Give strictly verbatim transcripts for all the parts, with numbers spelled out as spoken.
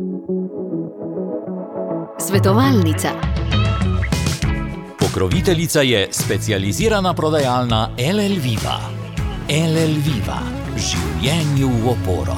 Svetovalnica. Pokroviteljica je specializirana prodajalna L L Viva. L L Viva. Življenju v oporo.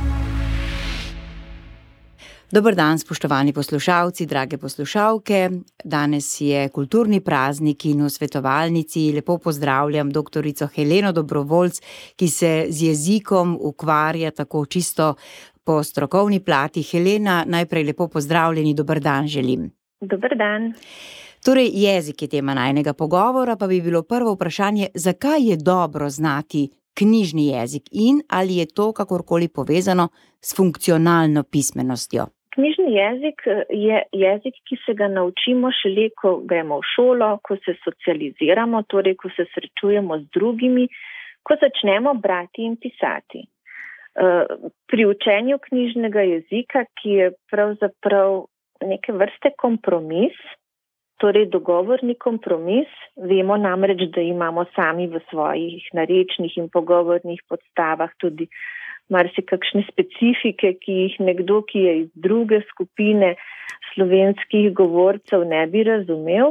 Dober dan, spoštovani poslušalci, drage poslušalke. Danes je kulturni praznik in v svetovalnici lepo pozdravljam doktorico Heleno Dobrovoljc, ki se z jezikom ukvarja tako čisto po strokovni plati. Helena, najprej lepo pozdravljeni, dober dan želim. Dober dan. Torej, jezik je tema najinega pogovora, pa bi bilo prvo vprašanje, zakaj je dobro znati knjižni jezik in ali je to kakorkoli povezano s funkcionalno pismenostjo? Knjižni jezik je jezik, ki se ga naučimo šele, ko gremo v šolo, ko se socializiramo, torej ko se srečujemo z drugimi, ko začnemo brati in pisati. Pri učenju knjižnega jezika, ki je pravzaprav neke vrste kompromis, torej dogovorni kompromis, vemo namreč, da imamo sami v svojih narečnih in pogovornih podstavah tudi marsikakšne specifike, ki jih nekdo, ki je iz druge skupine slovenskih govorcev, ne bi razumel.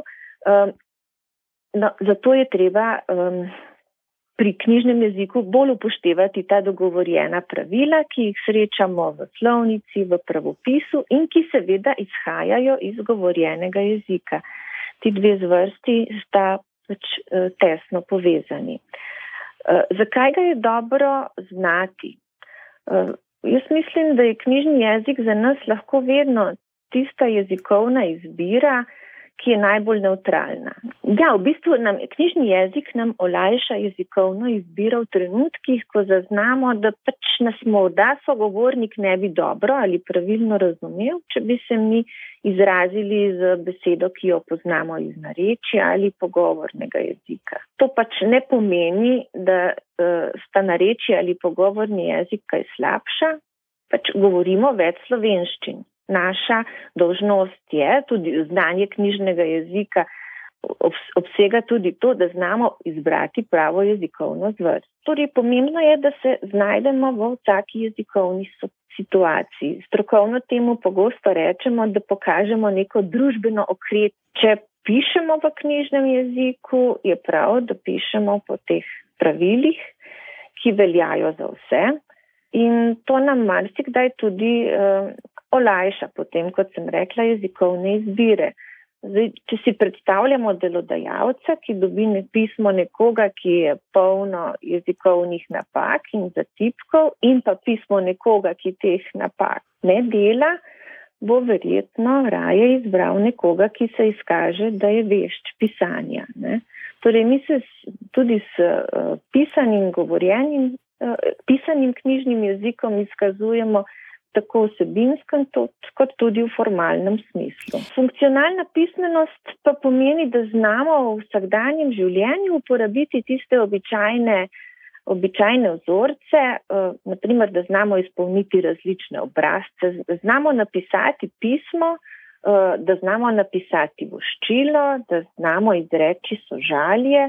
No, zato je treba um, pri knjižnem jeziku bolj upoštevati ta dogovorjena pravila, ki jih srečamo v slovnici, v pravopisu in ki seveda izhajajo iz govorjenega jezika. Ti dve zvrsti sta pač uh, tesno povezani. Uh, zakaj ga je dobro znati? Uh, jaz mislim, da je knjižni jezik za nas lahko vedno tista jezikovna izbira, ki je najbolj nevtralna. Ja, v bistvu nam knjižni jezik nam olajša jezikovno izbiro v trenutkih, ko zaznamo, da pač nas morda sogovornik ne bi dobro ali pravilno razumel, če bi se mi izrazili z besedo, ki jo poznamo iz narečja ali pogovornega jezika. To pač ne pomeni, da uh, sta narečje ali pogovorni jezik kaj slabša, pač govorimo več slovenščin. Naša dolžnost je, tudi znanje knjižnega jezika obsega tudi to, da znamo izbrati pravo jezikovno zvrst. Torej, pomembno je, da se znajdemo v vsaki jezikovni situaciji. Strokovno temu pogosto rečemo, da pokažemo neko družbeno okret. Če pišemo v knjižnem jeziku, je prav, da pišemo po teh pravilih, ki veljajo za vse. In to nam marsikdaj tudi uh, olajša potem, kot sem rekla, jezikovne izbire. Zdaj, če si predstavljamo delodajalca, ki dobi pismo nekoga, ki je polno jezikovnih napak in zatipkov, in pa pismo nekoga, ki teh napak ne dela, bo verjetno raje izbral nekoga, ki se izkaže, da je vešč pisanja. Ne? Torej, mi se tudi s uh, pisanim govorjenim, uh, pisanim knjižnim jezikom izkazujemo tako vsebinskem kot tudi v formalnem smislu. Funkcionalna pismenost pa pomeni, da znamo v vsakdanjem življenju uporabiti tiste običajne, običajne vzorce, uh, naprimer, da znamo izpolniti različne obrazce, da znamo napisati pismo, uh, da znamo napisati voščilo, da znamo izreči sožalje.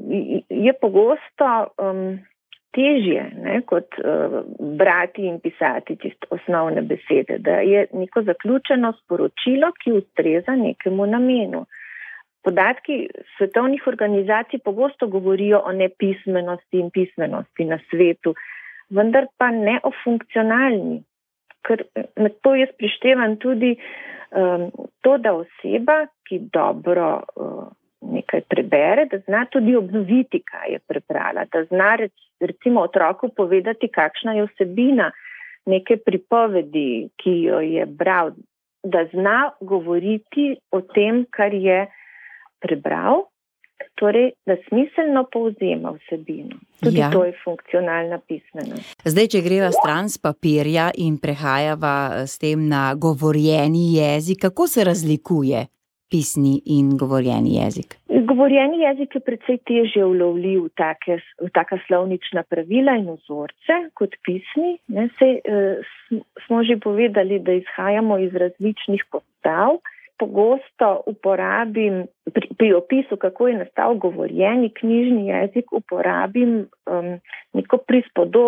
Je pogosto um, težje, ne, kot uh, brati in pisati tiste osnovne besede, da je neko zaključeno sporočilo, ki ustreza nekemu namenu. Podatki svetovnih organizacij pogosto govorijo o nepismenosti in pismenosti na svetu, vendar pa ne o funkcionalni, ker med to jaz prištevam tudi um, to, da oseba, ki dobro uh, nekaj prebere, da zna tudi obnoviti, kaj je prebrala, da zna recimo otroku povedati, kakšna je vsebina neke pripovedi, ki jo je bral, da zna govoriti o tem, kar je prebral, torej, da smiselno povzema vsebino. Tudi ja. To je funkcionalna pismenost. Zdaj, če greva stran s papirja in prehajava s tem na govorjeni jezik, kako se razlikuje pisni in govorjeni jezik? Govorjeni jezik je precej težje ulovljiv v, take, v taka slovnična pravila in vzorce kot pisni. Ne, sej, eh, smo že povedali, da izhajamo iz različnih podstav. Pogosto uporabim, pri, pri opisu, kako je nastal govorjeni knjižni jezik, uporabim um, neko prispodobo.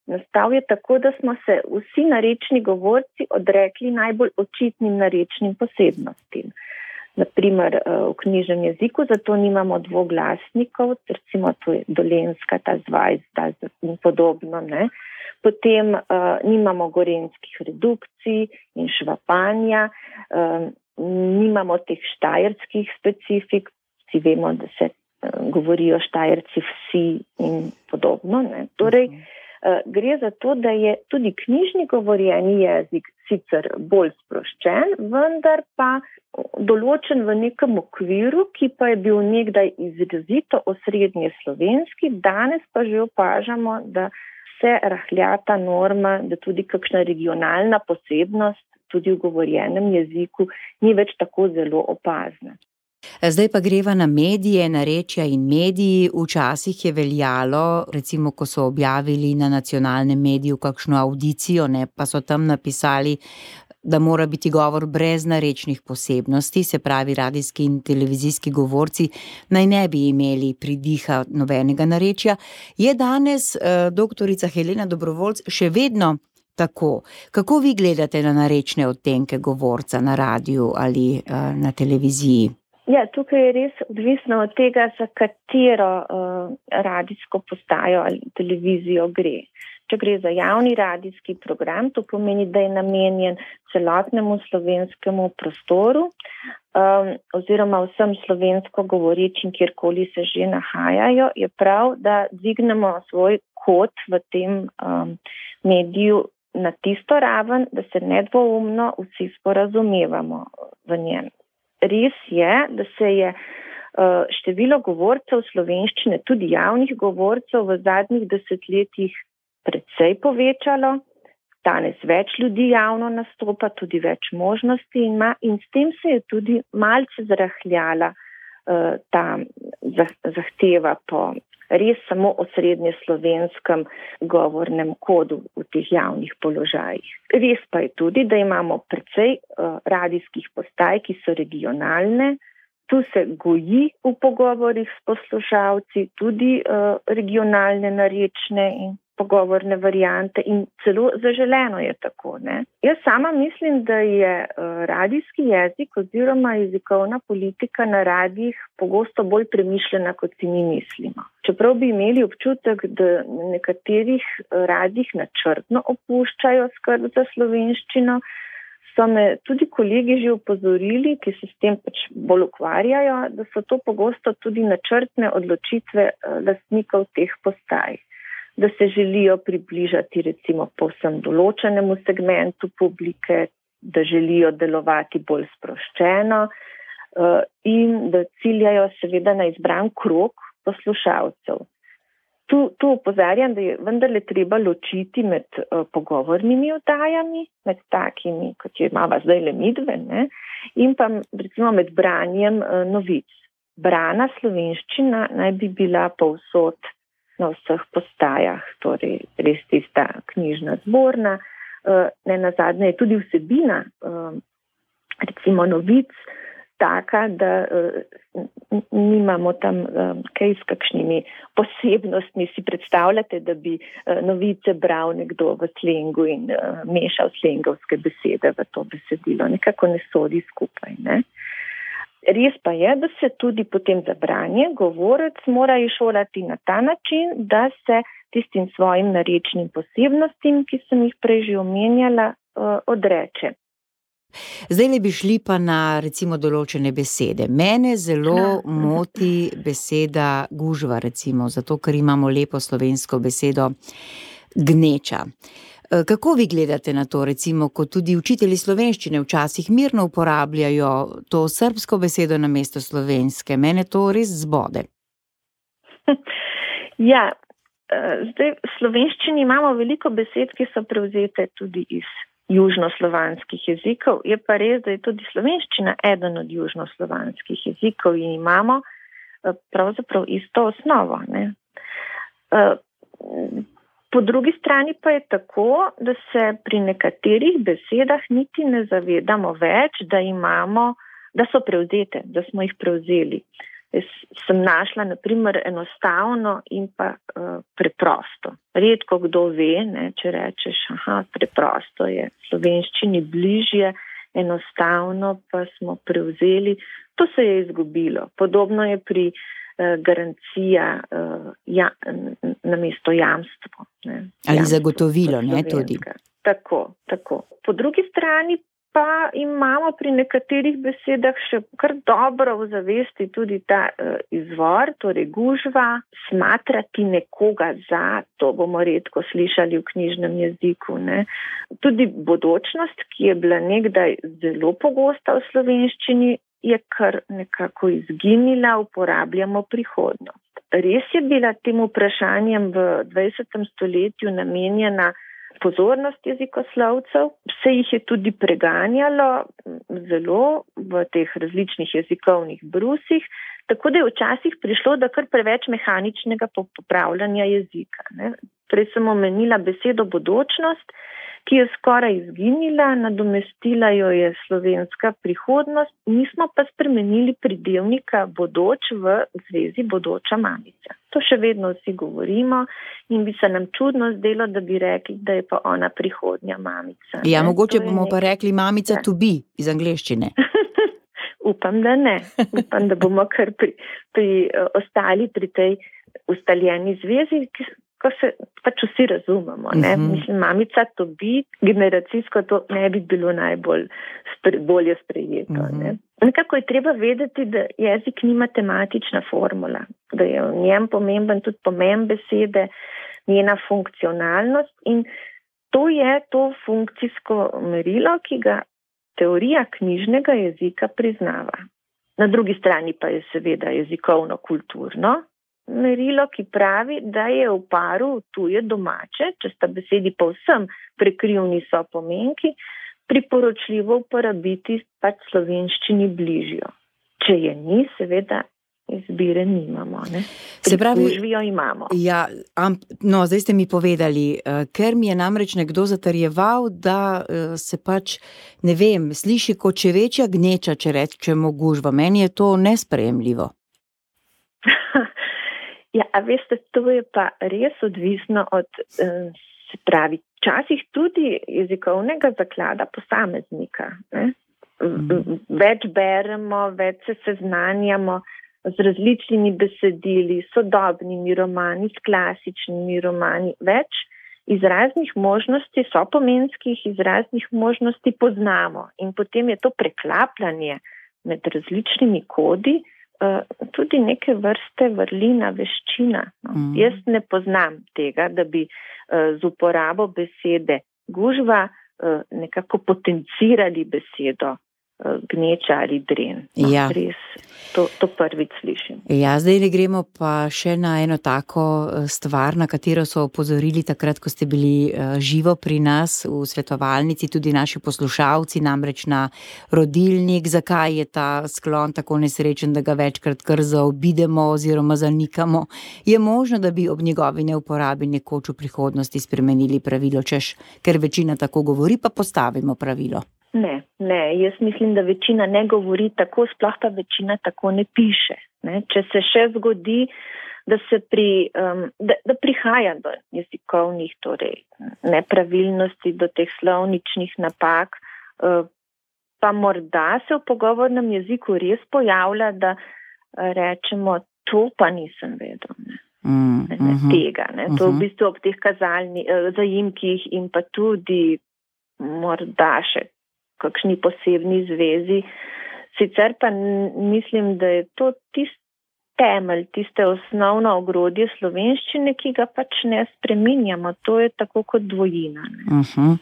Nastal je tako, da smo se vsi narečni govorci odrekli najbolj očitnim narečnim posebnostim. Naprimer v knjižnem jeziku, zato nimamo dvoglasnikov, recimo to je dolenska, ta zvajz, ta in podobno. Ne? Potem uh, nimamo gorenskih redukcij in švapanja, uh, nimamo teh štajerskih specifik, vsi vemo, da se uh, govorijo štajerci vsi in podobno. Ne? Torej, uh, gre za to, da je tudi knjižni govorjeni jezik sicer bolj sproščen, vendar pa določen v nekem okviru, ki pa je bil nekdaj izrazito osrednje slovenski, danes pa že opažamo, da se rahlja ta norma, da tudi kakšna regionalna posebnost tudi v govorjenem jeziku ni več tako zelo opazna. Zdaj pa greva na medije, narečja in mediji. Včasih je veljalo, recimo, ko so objavili na nacionalnem mediju kakšno audicijo, ne, pa so tam napisali, da mora biti govor brez narečnih posebnosti, se pravi radijski in televizijski govorci naj ne bi imeli pridiha nobenega narečja. Je danes eh, doktorica Helena Dobrovoljc še vedno tako? Kako vi gledate na narečne odtenke govorca na radiju ali eh, na televiziji? Ja, tukaj je res odvisno od tega, za katero uh, radijsko postajo ali televizijo gre. Če gre za javni radijski program, to pomeni, da je namenjen celotnemu slovenskemu prostoru um, oziroma vsem slovensko govorečim, kjerkoli se že nahajajo, je prav, da dvignemo svoj kot v tem um, mediju na tisto raven, da se nedvoumno vsi sporazumevamo v njem. Res je, da se je uh, število govorcev slovenščine, tudi javnih govorcev, v zadnjih desetletjih precej povečalo. Danes več ljudi javno nastopa, tudi več možnosti ima in s tem se je tudi malce zrahljala uh, ta zahteva po res samo osrednje slovenskem govornem kodu v teh javnih položajih. Res pa je tudi, da imamo precej uh, radijskih postaj, ki so regionalne. Tu se goji v pogovorih s poslušalci tudi uh, regionalne narečne in pogovorne variante in celo zaželeno je tako. Ne? Jaz sama mislim, da je uh, radijski jezik oziroma jezikovna politika na radijih pogosto bolj premišljena, kot si mi mislimo. Čeprav bi imeli občutek, da nekaterih radijih načrtno opuščajo skrb za slovenščino, so me tudi kolegi že upozorili, ki se s tem pač bolj ukvarjajo, da so to pogosto tudi načrtne odločitve lastnikov teh postaj. Da se želijo približati recimo povsem določenemu segmentu publike, da želijo delovati bolj sproščeno uh, in da ciljajo seveda na izbran krog poslušalcev. Tu, tu opozarjam, da je vendarle treba ločiti med uh, pogovornimi oddajami, med takimi, kot je imava zdaj le midve, ne, in pa recimo med branjem uh, novic. Brana slovenščina naj bi bila povsod na vseh postajah, torej res tista knjižna zborna. Ne nazadnje je tudi vsebina, recimo novic, taka, da nimamo tam kaj s kakšnimi posebnostmi. Si predstavljate, da bi novice bral nekdo v slengu in mešal slengovske besede v to besedilo. Nekako ne sodi skupaj, ne? Res pa je, da se tudi potem za branje govorec mora izšolati na ta način, da se tistim svojim narečnim posebnostim, ki sem jih prej že omenjala, odreče. Zdaj le bi šli pa na recimo določene besede. Mene zelo moti beseda gužva, recimo, zato ker imamo lepo slovensko besedo gneča. Kako vi gledate na to, recimo, ko tudi učitelji slovenščine včasih mirno uporabljajo to srbsko besedo namesto slovenske? Mene to res zbode. Ja, zdaj v slovenščini imamo veliko besed, ki so prevzete tudi iz južnoslovanskih jezikov. Je pa res, da je tudi slovenščina eden od južnoslovanskih jezikov in imamo pravzaprav isto osnovo, ne? Po drugi strani pa je tako, da se pri nekaterih besedah niti ne zavedamo več, da imamo, da so prevzete, da smo jih prevzeli. Jaz sem našla, na primer, enostavno in pa uh, preprosto. Redko kdo ve, ne, če rečeš, aha, preprosto je slovenščini bližje, enostavno pa smo prevzeli. To se je izgubilo. Podobno je pri uh, garancija uh, ja, namesto jamstvo. Ne. Ali jamstvo zagotovilo, ne, tudi. Tako, tako. Po drugi strani pa imamo pri nekaterih besedah še kar dobro v zavesti tudi ta uh, izvor, torej gužva, smatrati nekoga za, to bomo redko slišali v knjižnem jeziku. Ne. Tudi bodočnost, ki je bila nekdaj zelo pogosta v slovenščini, je kar nekako izginila, uporabljamo prihodnost. Res je bila tem vprašanjem v dvajsetem stoletju namenjena pozornost jezikoslovcev, se jih je tudi preganjalo zelo v teh različnih jezikovnih brusih, tako da je včasih prišlo do kar preveč mehaničnega popravljanja jezika. Ne. Prej sem omenila besedo bodočnost, ki je skoraj izginila, nadomestila jo je slovenska prihodnost, mi smo pa spremenili pridevnika bodoč v zvezi bodoča mamica. To še vedno vsi govorimo in bi se nam čudno zdelo, da bi rekli, da je pa ona prihodnja mamica. Ja, ne? mogoče bomo nekaj... pa rekli mamica ja. to be iz angleščine. Upam, da ne. Upam, da bomo kar pri, pri uh, ostali pri tej ustaljeni zvezi, ki ko se pač vsi razumemo. Ne? Uh-huh. Mislim, mamica to bi, generacijsko to ne bi bilo najbolj spre, bolje sprejeto. Uh-huh. Ne? Nekako je treba vedeti, da jezik ni matematična formula, da je v njem pomemben tudi pomen besede, njena funkcionalnost in to je to funkcijsko merilo, ki ga teorija knjižnega jezika priznava. Na drugi strani pa je seveda jezikovno-kulturno merilo, ki pravi, da je v paru tuje domače, če sta besedi povsem prekrivni so pomenki, priporočljivo uporabiti pač slovenščini bližjo. Če je ni, seveda izbire nimamo. Ne? Se pravi, Prikužvijo imamo. Ja, am, no, zdaj ste mi povedali, uh, ker mi je namreč nekdo zatrjeval, da uh, se pač, ne vem, sliši kot če večja gneča, če rečemo gužva. Meni je to nesprejemljivo. Ja, a veste, to je pa res odvisno od, se pravi, včasih tudi jezikovnega zaklada posameznika. Ne? Več beremo, več se seznanjamo z različnimi besedili, sodobnimi romani, s klasičnimi romani, več izraznih možnosti, sopomenskih izraznih možnosti poznamo. In potem je to preklapljanje med različnimi kodi, tudi neke vrste vrlina, veščina. No. Mm. Jaz ne poznam tega, da bi uh, z uporabo besede gužva uh, nekako potencirali besedo uh, gneča ali dren. No, ja. Res, to, to prvič slišim. Ja, zdaj gremo pa še na eno tako stvar, na katero so opozorili takrat, ko ste bili uh, živo pri nas v svetovalnici, tudi naši poslušalci, namreč na rodilnik. Zakaj je ta sklon tako nesrečen, da ga večkrat kar zaobidemo oziroma zanikamo? Je možno, da bi ob njegovi neuporabi nekoč v prihodnosti spremenili pravilo, češ, ker večina tako govori, pa postavimo pravilo? Ne, ne, jaz mislim, da večina ne govori tako, sploh pa večina tako ne piše. Ne? Če se še zgodi, da se pri, um, da, da prihaja do jezikovnih torej, nepravilnosti, do teh slovničnih napak, uh, pa morda se v pogovornem jeziku res pojavlja, da uh, rečemo, to pa nisem vedel. Ne? Mm, ne, ne, uh-huh, tega. Ne? To uh-huh. v bistvu ob teh kazalni, uh, zajimkih in pa tudi morda še kakšni posebni zvezi. Sicer pa mislim, da je to tisti temelj, tiste osnovno ogrodje slovenščine, ki ga pač ne spreminjamo. To je tako kot dvojina. Uh-huh.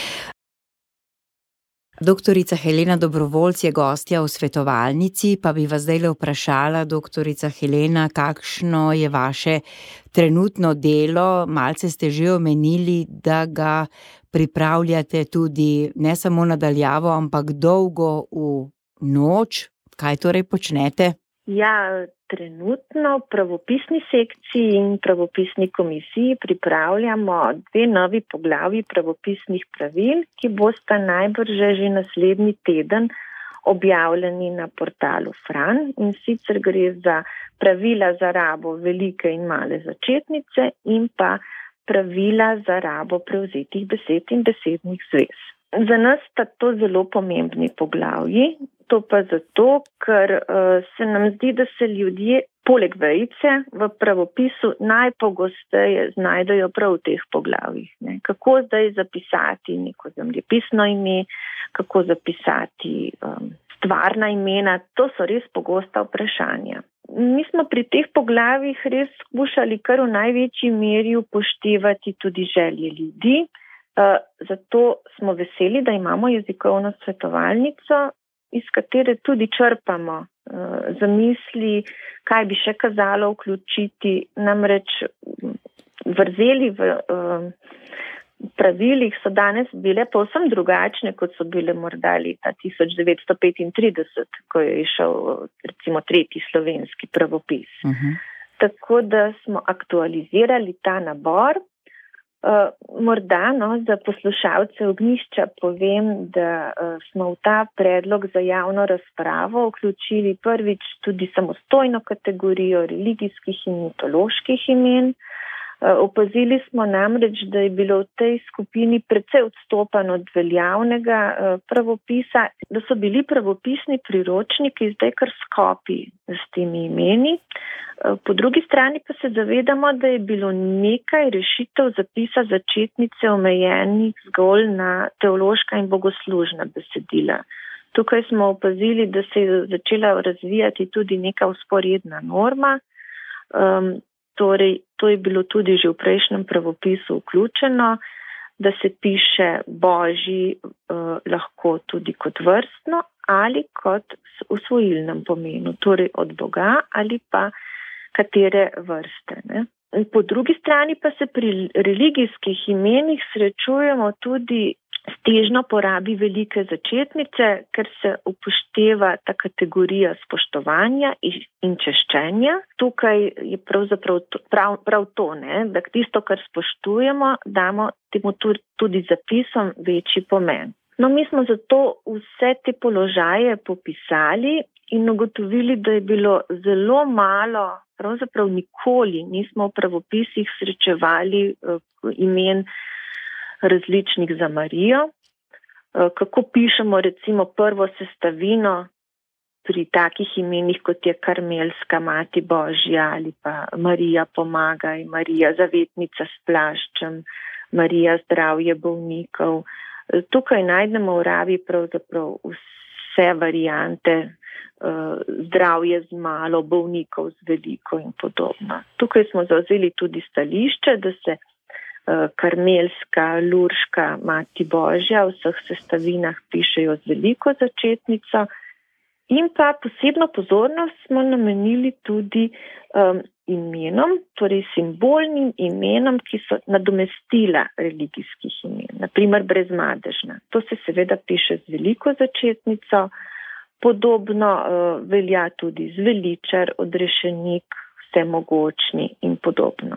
Doktorica Helena Dobrovoljc je gostja v svetovalnici, pa bi vas zdaj le vprašala, doktorica Helena, kakšno je vaše trenutno delo? Malce ste že omenili, da ga pripravljate tudi ne samo nadaljavo, ampak dolgo v noč. Kaj torej počnete? Ja, trenutno v pravopisni sekciji in pravopisni komisiji pripravljamo dve novi poglavji pravopisnih pravil, ki bosta najbrž že naslednji teden objavljeni na portalu Fran, in sicer gre za pravila za rabo velike in male začetnice in pa pravila za rabo prevzetih besed in besednih zvez. Za nas sta to zelo pomembni poglavji, to pa zato, ker uh, se nam zdi, da se ljudje poleg vejice v pravopisu najpogosteje znajdejo prav v teh poglavjih. Ne. Kako zdaj zapisati neko zemljepisno ime, kako zapisati um, stvarna imena, to so res pogosta vprašanja. Mi smo pri teh poglavjih res skušali kar v največji meri upoštevati tudi želje ljudi, uh, zato smo veseli, da imamo jezikovno svetovalnico, iz katere tudi črpamo uh, zamisli, kaj bi še kazalo vključiti, namreč vrzeli v uh, pravilih so danes bile povsem drugačne, kot so bile morda leta tisoč devetsto petintrideset, ko je išel recimo tretji slovenski pravopis. Uh-huh. Tako da smo aktualizirali ta nabor. Uh, morda no, za poslušalce Ognjišča povem, da uh, smo v ta predlog za javno razpravo vključili prvič tudi samostojno kategorijo religijskih in mitoloških imen. Uh, opazili smo namreč, da je bilo v tej skupini precej odstopan od veljavnega uh, pravopisa, da so bili pravopisni priročniki zdaj kar skopi s temi imeni. Po drugi strani pa se zavedamo, da je bilo nekaj rešitev zapisa začetnice omejenih zgolj na teološka in bogoslužna besedila. Tukaj smo opazili, da se je začela razvijati tudi neka vzporedna norma. Um, torej, to je bilo tudi že v prejšnjem pravopisu vključeno, da se piše božji uh, lahko tudi kot vrstno ali kot v svojilnem pomenu, torej od Boga ali pa katere vrste. Ne? Po drugi strani pa se pri religijskih imenih srečujemo tudi s težnjo porabi velike začetnice, ker se upošteva ta kategorija spoštovanja in češčenja. Tukaj je pravzaprav to, prav, prav to, ne? Da tisto, kar spoštujemo, damo temu tudi zapisom večji pomen. No, mi smo zato vse te položaje popisali in ugotovili, da je bilo zelo malo, pravzaprav nikoli nismo v pravopisih srečevali uh, imen različnih za Marijo. Uh, kako pišemo recimo prvo sestavino pri takih imenih, kot je Karmelska mati Božja ali pa Marija pomagaj, Marija zavetnica s plaščem, Marija zdravje bolnikov. Uh, tukaj najdemo v rabi pravzaprav vse variante, Uh, zdravje z malo, bolnikov z veliko in podobno. Tukaj smo zavzeli tudi stališče, da se uh, Karmelska, Lurška, Mati Božja v vseh sestavinah pišejo z veliko začetnico in pa posebno pozornost smo namenili tudi um, imenom, torej simbolnim imenom, ki so nadomestila religijskih imen, naprimer brezmadežna. To se seveda piše z veliko začetnico. Podobno uh, velja tudi zveličar, odrešenik, vsemogočni in podobno.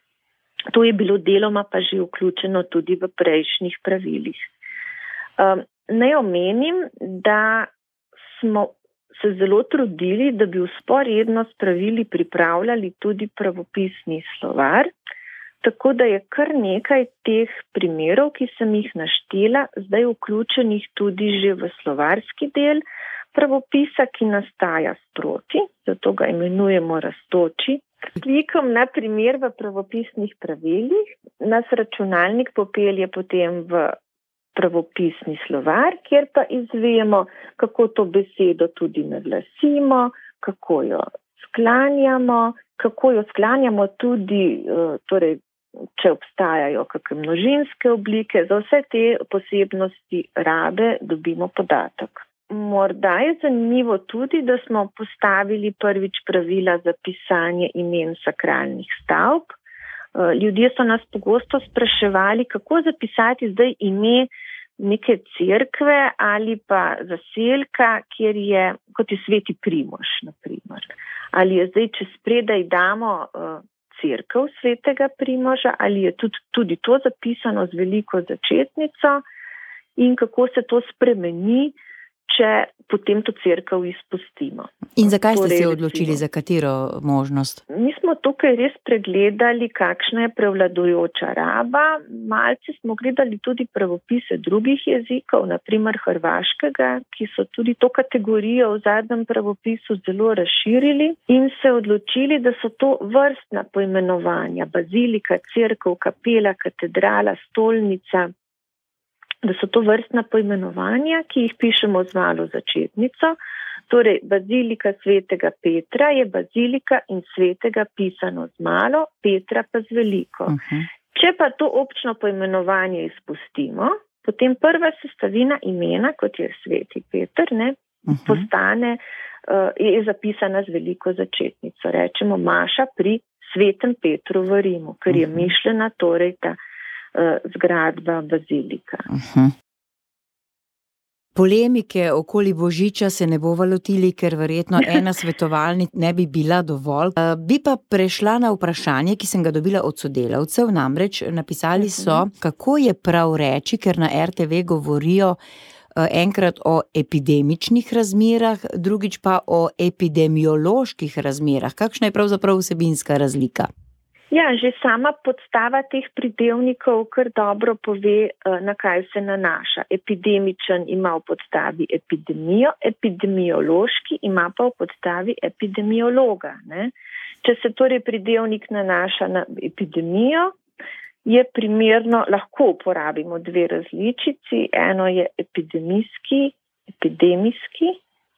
To je bilo deloma pa že vključeno tudi v prejšnjih pravilih. Um, naj omenim, da smo se zelo trudili, da bi vzporedno s pravili pripravljali tudi pravopisni slovar, tako da je kar nekaj teh primerov, ki sem jih naštela, zdaj vključenih tudi že v slovarski del pravopisa, ki nastaja sproti, zato ga imenujemo rastoči. Klikom na primer v pravopisnih pravilih nas računalnik popelje potem v pravopisni slovar, kjer pa izvemo, kako to besedo tudi naglasimo, kako jo sklanjamo, kako jo sklanjamo tudi, torej, če obstajajo kakšne množinske oblike, za vse te posebnosti rabe dobimo podatek. Morda je zanimivo tudi, da smo postavili prvič pravila za pisanje imen sakralnih stavb. Ljudje so nas pogosto spraševali, kako zapisati zdaj ime neke cerkve ali pa zaselka, kjer je, kot je Sveti Primož, na primer. Ali je zdaj, če spredaj damo cerkev Svetega Primoža, ali je tudi, tudi to zapisano z veliko začetnico in kako se to spremeni, če potem to cerkev izpustimo. In zakaj ste Torej, se odločili, recimo, za katero možnost? Mi smo tukaj res pregledali, kakšna je prevladujoča raba. Malce smo gledali tudi pravopise drugih jezikov, naprimer hrvaškega, ki so tudi to kategorijo v zadnjem pravopisu zelo razširili in se odločili, da so to vrstna poimenovanja, bazilika, cerkev, kapela, katedrala, stolnica, da so to vrstna poimenovanja, ki jih pišemo z malo začetnico. Torej, bazilika svetega Petra je bazilika in svetega pisano z malo, Petra pa z veliko. Uh-huh. Če pa to občno poimenovanje izpustimo, potem prva sestavina imena, kot je sveti Peter, ne, uh-huh. postane, uh, je zapisana z veliko začetnico. Rečemo Maša pri svetem Petru v Rimu, ker je uh-huh. mišljena torej ta zgradba bazilika. Uh-huh. Polemike okoli Božiča se ne bo lotili, ker verjetno ena svetovalnica ne bi bila dovolj. Bi pa prešla na vprašanje, ki sem ga dobila od sodelavcev, namreč napisali so, kako je prav reči, ker na er te ve govorijo enkrat o epidemičnih razmerah, drugič pa o epidemioloških razmerah. Kakšna je pravzaprav vsebinska razlika? Ja, že sama podstava teh pridevnikov kar dobro pove, na kaj se nanaša. Epidemičen ima v podstavi epidemijo, epidemiološki ima pa v podstavi epidemiologa. Ne? Če se torej pridevnik nanaša na epidemijo, je primerno, lahko uporabimo dve različici. Eno je epidemijski, epidemijski,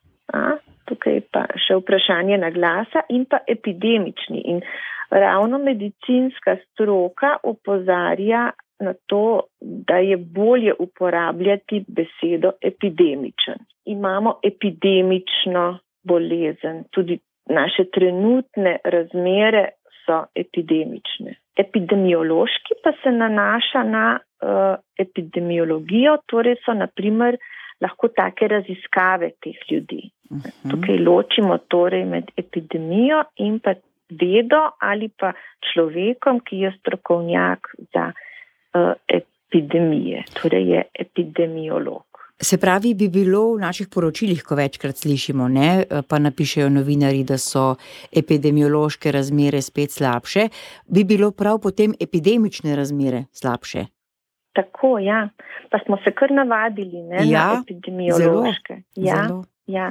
a, tukaj pa še vprašanje naglasa, in pa epidemični. In ravno medicinska stroka opozarja na to, da je bolje uporabljati besedo epidemičen. Imamo epidemično bolezen, tudi naše trenutne razmere so epidemične. Epidemiološki pa se nanaša na uh, epidemiologijo, torej so na primer lahko take raziskave teh ljudi. Uh-huh. Tukaj ločimo torej med epidemijo in pa vedo ali pa človekom, ki je strokovnjak za uh, epidemije, torej je epidemiolog. Se pravi, bi bilo v naših poročilih, ko večkrat slišimo, ne, pa napišejo novinari, da so epidemiološke razmere spet slabše, bi bilo prav potem epidemične razmere slabše? Tako, ja. Pa smo se kar navadili, ne, ja, na epidemiološke. Zelo, ja, zelo. Ja.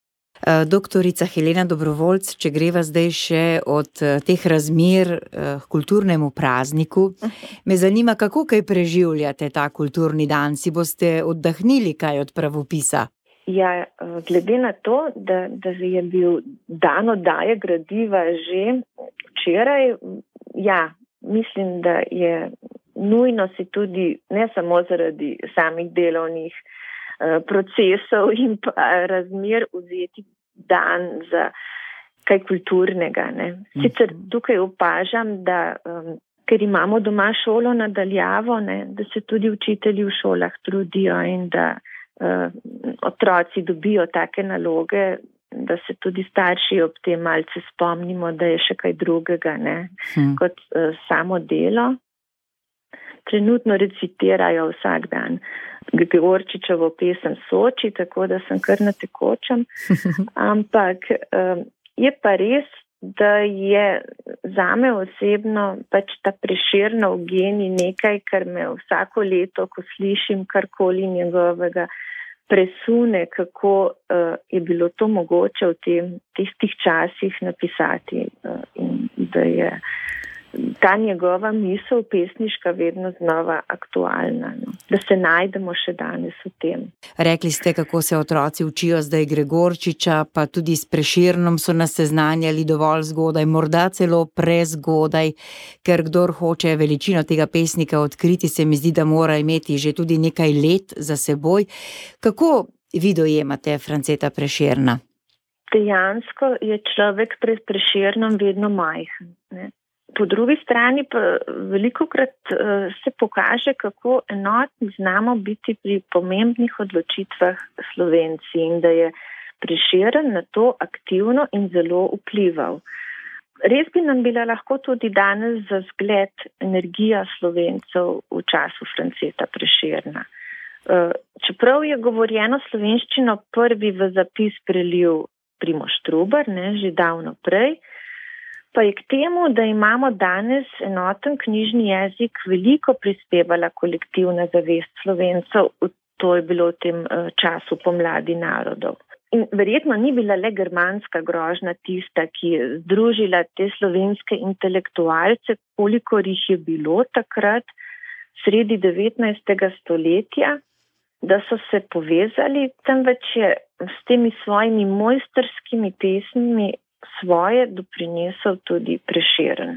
Doktorica Helena Dobrovoljc, če greva zdaj še od teh razmer k kulturnemu prazniku, me zanima, kako kaj preživljate ta kulturni dan? Si boste oddahnili kaj od pravopisa? Ja, glede na to, da, da je bil dan oddaje gradiva že včeraj, ja, mislim, da je nujno si tudi, ne samo zaradi samih delovnih procesov in pa razmer vzeti dan za kaj kulturnega. Ne. Sicer tukaj opažam, da um, ker imamo doma šolo nadaljavo, ne, da se tudi učitelji v šolah trudijo in da uh, otroci dobijo take naloge, da se tudi starši ob tem malce spomnimo, da je še kaj drugega, ne, hmm. kot uh, samo delo. Trenutno recitirajo vsak dan Gregorčičevo pesem Soči, tako da sem kar na tekočem. Ampak um, je pa res, da je zame osebno pač ta Prešernov genij nekaj, kar me vsako leto, ko slišim karkoli njegovega, presune, kako uh, je bilo to mogoče v tem, tistih časih napisati uh, in da je ta njegova misel pesniška vedno znova aktualna, no? Da se najdemo še danes v tem. Rekli ste, kako se otroci učijo zdaj Gregorčiča, pa tudi s Prešernom so nas seznanjali dovolj zgodaj, morda celo prezgodaj, ker kdor hoče veličino tega pesnika odkriti, se mi zdi, da mora imeti že tudi nekaj let za seboj. Kako vi dojemate Franceta Prešerna? Dejansko je človek pred Prešernom vedno majhen, ne? Po drugi strani pa velikokrat uh, se pokaže, kako enotni znamo biti pri pomembnih odločitvah Slovenci in da je Prešeren na to aktivno in zelo vplival. Res bi nam bila lahko tudi danes za zgled energija Slovencev v času Franceta Prešerna. Čeprav je govorjeno slovenščino prvi v zapis prelil Primož Trubar, ne, že davno prej, pa je k temu, da imamo danes enoten knjižni jezik, veliko prispevala kolektivna zavest Slovencev, to je bilo v tem času pomladi narodov. In verjetno ni bila le germanska grožnja tista, ki je združila te slovenske intelektualce, kolikor jih je bilo takrat, sredi devetnajstega stoletja, da so se povezali, temveč je s temi svojimi mojstrskimi pesmimi svoje doprinesel tudi Prešeren.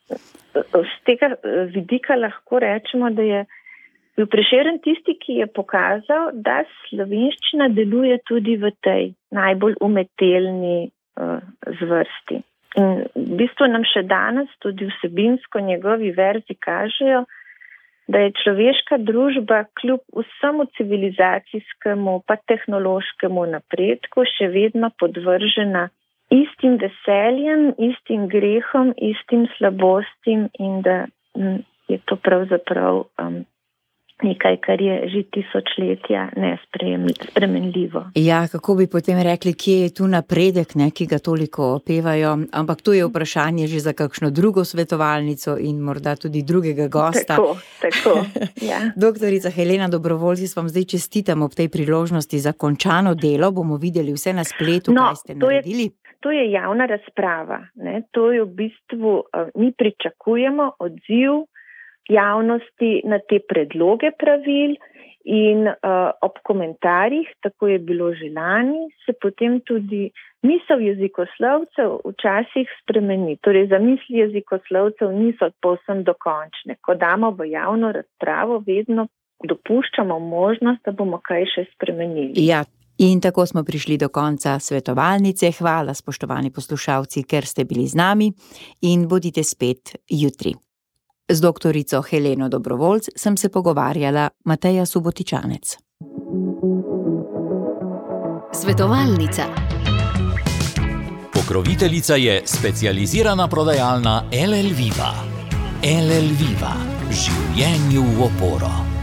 Z tega vidika lahko rečemo, da je bil Prešeren tisti, ki je pokazal, da slovenščina deluje tudi v tej najbolj umetelni uh, zvrsti. In v bistvu nam še danes tudi vsebinsko njegovi verzi kažejo, da je človeška družba kljub vsemu civilizacijskemu pa tehnološkemu napredku še vedno podvržena istim veseljem, istim grehom, istim slabostim in da m, je to pravzaprav um, nekaj, kar je že tisočletja nespremenljivo. Ja, kako bi potem rekli, kje je tu napredek, ne, ki ga toliko opevajo, ampak to je vprašanje že za kakšno drugo svetovalnico in morda tudi drugega gosta. Tako, tako, ja. Doktorica Helena Dobrovoljc, vam zdaj čestitam ob tej priložnosti za končano delo, bomo videli vse na spletu, no, kaj ste naredili. Je... To je javna razprava, ne? To je v bistvu, uh, mi pričakujemo odziv javnosti na te predloge pravil in uh, ob komentarjih, tako je bilo že lani, se potem tudi misel jezikoslovcev včasih spremeni. Torej, zamisli jezikoslovcev niso povsem dokončne. Ko damo v javno razpravo, vedno dopuščamo možnost, da bomo kaj še spremenili. Ja. In tako smo prišli do konca svetovalnice. Hvala, spoštovani poslušalci, ker ste bili z nami in bodite spet jutri. Z doktorico Heleno Dobrovoljc sem se pogovarjala Mateja Subotičanec. Svetovalnica. Pokroviteljica je specializirana prodajalna L L Viva. L L Viva. Življenju v oporo.